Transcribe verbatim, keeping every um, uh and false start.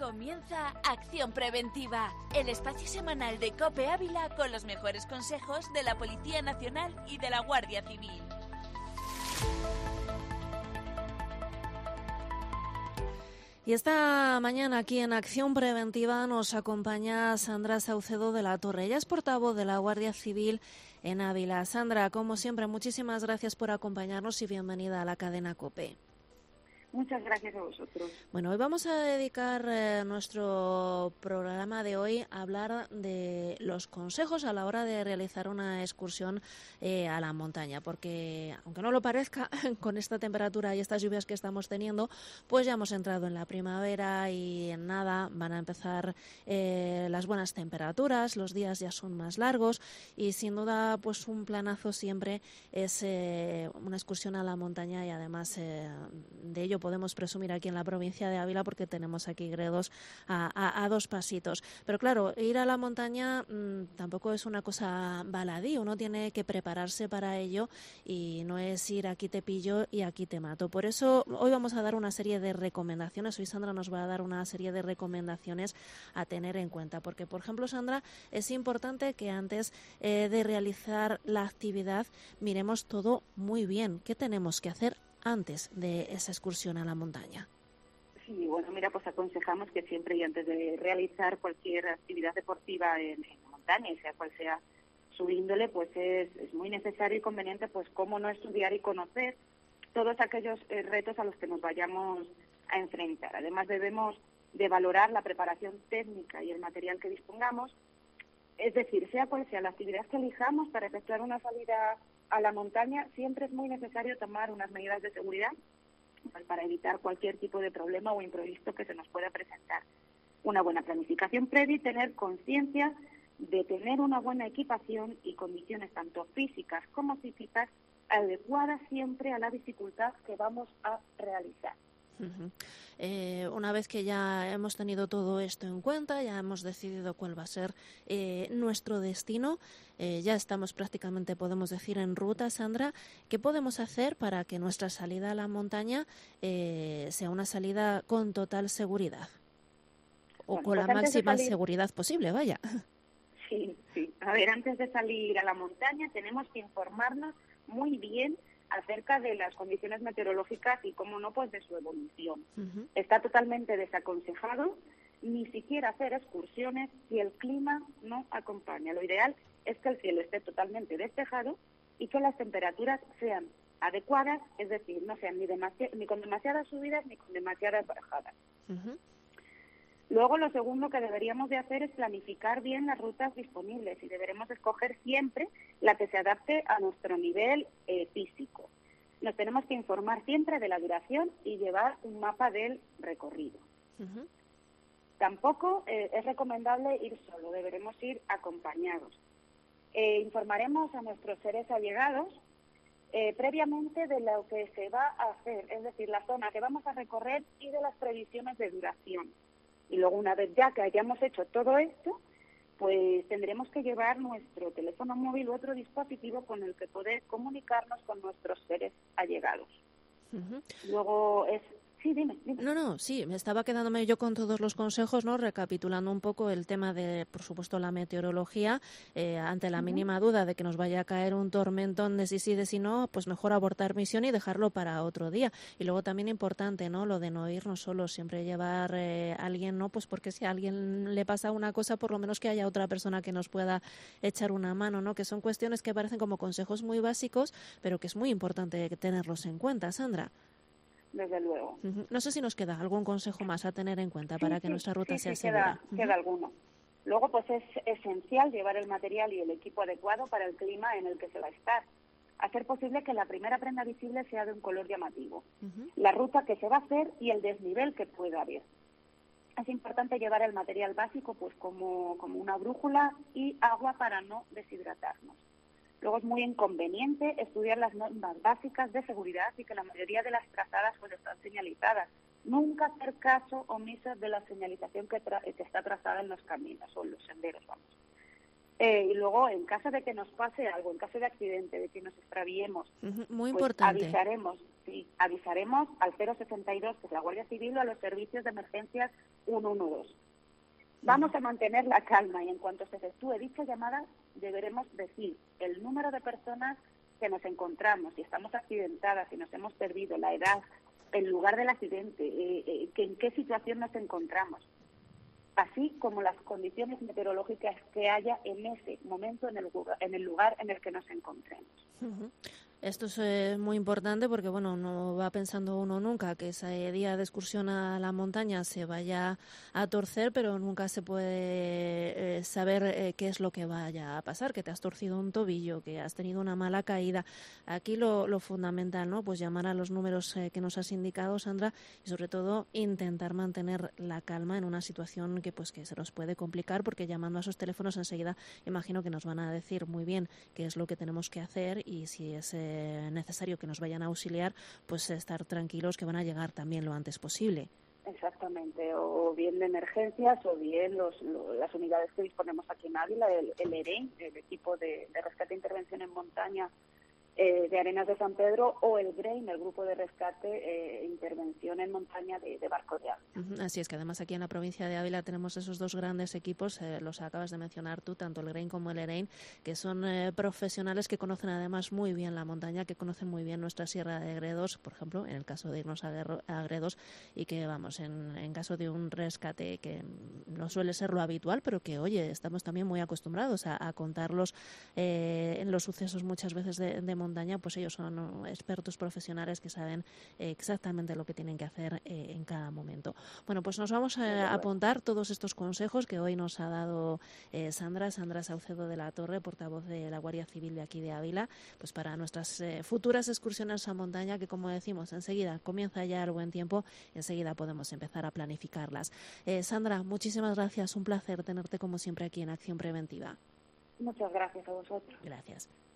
Comienza Acción Preventiva, el espacio semanal de COPE Ávila con los mejores consejos de la Policía Nacional y de la Guardia Civil. Y esta mañana aquí en Acción Preventiva nos acompaña Sandra Saucedo de la Torre. Ella es portavoz de la Guardia Civil en Ávila. Sandra, como siempre, muchísimas gracias por acompañarnos y bienvenida a la cadena COPE. Muchas gracias a vosotros. Bueno, hoy vamos a dedicar eh, nuestro programa de hoy a hablar de los consejos a la hora de realizar una excursión eh, a la montaña, porque aunque no lo parezca, con esta temperatura y estas lluvias que estamos teniendo, pues ya hemos entrado en la primavera y en nada van a empezar eh, las buenas temperaturas, los días ya son más largos y sin duda pues un planazo siempre es eh, una excursión a la montaña y además eh, de ello podemos presumir aquí en la provincia de Ávila porque tenemos aquí Gredos a, a, a dos pasitos. Pero claro, ir a la montaña mmm, tampoco es una cosa baladí, uno tiene que prepararse para ello y no es ir aquí te pillo y aquí te mato. Por eso hoy vamos a dar una serie de recomendaciones, hoy Sandra nos va a dar una serie de recomendaciones a tener en cuenta, porque por ejemplo, Sandra, es importante que antes eh, de realizar la actividad miremos todo muy bien. ¿Qué tenemos que hacer antes de esa excursión a la montaña? Sí, bueno, mira, pues aconsejamos que siempre y antes de realizar cualquier actividad deportiva en, en la montaña, y sea cual sea su índole, pues es, es muy necesario y conveniente, pues cómo no estudiar y conocer todos aquellos eh, retos a los que nos vayamos a enfrentar. Además debemos de valorar la preparación técnica y el material que dispongamos, es decir, sea cual sea la actividad que elijamos para efectuar una salida a la montaña, siempre es muy necesario tomar unas medidas de seguridad pues, para evitar cualquier tipo de problema o imprevisto que se nos pueda presentar. Una buena planificación previa y tener conciencia de tener una buena equipación y condiciones tanto físicas como psíquicas adecuadas siempre a la dificultad que vamos a realizar. Uh-huh. Eh, una vez que ya hemos tenido todo esto en cuenta, ya hemos decidido cuál va a ser eh, nuestro destino, eh, ya estamos prácticamente, podemos decir, en ruta, Sandra, ¿qué podemos hacer para que nuestra salida a la montaña eh, sea una salida con total seguridad? O bueno, con pues la máxima salir... seguridad posible, vaya. Sí, sí. A ver, antes de salir a la montaña tenemos que informarnos muy bien acerca de las condiciones meteorológicas y, cómo no, pues de su evolución. Uh-huh. Está totalmente desaconsejado ni siquiera hacer excursiones si el clima no acompaña. Lo ideal es que el cielo esté totalmente despejado y que las temperaturas sean adecuadas, es decir, no sean ni, demasi- ni con demasiadas subidas ni con demasiadas bajadas. Uh-huh. Luego, lo segundo que deberíamos de hacer es planificar bien las rutas disponibles y deberemos escoger siempre la que se adapte a nuestro nivel eh, físico. Nos tenemos que informar siempre de la duración y llevar un mapa del recorrido. Uh-huh. Tampoco eh, es recomendable ir solo, deberemos ir acompañados. Eh, informaremos a nuestros seres allegados eh, previamente de lo que se va a hacer, es decir, la zona que vamos a recorrer y de las previsiones de duración. Y luego, una vez ya que hayamos hecho todo esto, pues tendremos que llevar nuestro teléfono móvil u otro dispositivo con el que poder comunicarnos con nuestros seres allegados. Uh-huh. Luego es... Sí, dime, dime. No, no, sí, me estaba quedándome yo con todos los consejos, ¿no? Recapitulando un poco el tema de, por supuesto, la meteorología, eh, ante la uh-huh. mínima duda de que nos vaya a caer un tormentón de sí sí, de sí no, pues mejor abortar misión y dejarlo para otro día. Y luego también importante, ¿no? Lo de no irnos solos, siempre llevar eh, a alguien, ¿no? Pues porque si a alguien le pasa una cosa, por lo menos que haya otra persona que nos pueda echar una mano, ¿no? Que son cuestiones que parecen como consejos muy básicos, pero que es muy importante tenerlos en cuenta, Sandra. Desde luego. Uh-huh. No sé si nos queda algún consejo más a tener en cuenta sí, para que sí, nuestra ruta sí, sea sí, segura. Queda, uh-huh. queda alguno. Luego, pues es esencial llevar el material y el equipo adecuado para el clima en el que se va a estar. Hacer posible que la primera prenda visible sea de un color llamativo. Uh-huh. La ruta que se va a hacer y el desnivel que pueda haber. Es importante llevar el material básico, pues como, como una brújula y agua para no deshidratarnos. Luego es muy inconveniente estudiar las normas básicas de seguridad y que la mayoría de las trazadas pues están señalizadas. Nunca hacer caso omiso de la señalización que, tra- que está trazada en los caminos o en los senderos, vamos. Eh, y luego, en caso de que nos pase algo, en caso de accidente, de que nos extraviemos, muy pues importante. avisaremos, sí, avisaremos al cero sesenta y dos, que es la Guardia Civil, o a los servicios de emergencias ciento doce. Vamos a mantener la calma y en cuanto se efectúe dicha llamada, deberemos decir el número de personas que nos encontramos, si estamos accidentadas, si nos hemos perdido, la edad, el lugar del accidente, eh, eh, que en qué situación nos encontramos, así como las condiciones meteorológicas que haya en ese momento en el, en el lugar en el que nos encontremos. Uh-huh. Esto es eh, muy importante porque, bueno, no va pensando uno nunca que ese día de excursión a la montaña se vaya a torcer, pero nunca se puede eh, saber eh, qué es lo que vaya a pasar, que te has torcido un tobillo, que has tenido una mala caída. Aquí lo, lo fundamental, ¿no? Pues llamar a los números eh, que nos has indicado, Sandra, y sobre todo intentar mantener la calma en una situación que, pues, que se nos puede complicar, porque llamando a esos teléfonos enseguida imagino que nos van a decir muy bien qué es lo que tenemos que hacer y si es eh, necesario que nos vayan a auxiliar, pues estar tranquilos que van a llegar también lo antes posible. Exactamente, o bien de emergencias o bien los, lo, las unidades que disponemos aquí en Ávila, el, el E R E I, el equipo de, de rescate e intervención en montaña eh, de Arenas de San Pedro, o el G R E I M, el grupo de rescate e eh, intervención en montaña de, de Barco de Ávila. Uh-huh. Así es, que además aquí en la provincia de Ávila tenemos esos dos grandes equipos, eh, los acabas de mencionar tú, tanto el G R E I M como el E R E I M, que son eh, profesionales que conocen además muy bien la montaña, que conocen muy bien nuestra Sierra de Gredos, por ejemplo, en el caso de irnos a, Guerro, a Gredos, y que, vamos, en, en caso de un rescate que no suele ser lo habitual, pero que, oye, estamos también muy acostumbrados a, a contarlos eh, en los sucesos muchas veces de, de montaña, pues ellos son uh, expertos profesionales que saben eh, exactamente lo que tienen que hacer eh, en cada momento. Bueno, pues nos vamos a apuntar todos estos consejos que hoy nos ha dado eh, Sandra, Sandra Saucedo de la Torre, portavoz de la Guardia Civil de aquí de Ávila, pues para nuestras eh, futuras excursiones a montaña, que, como decimos, enseguida comienza ya el buen tiempo y enseguida podemos empezar a planificarlas. Eh, Sandra, muchísimas gracias, un placer tenerte como siempre aquí en Acción Preventiva. Muchas gracias a vosotros. Gracias.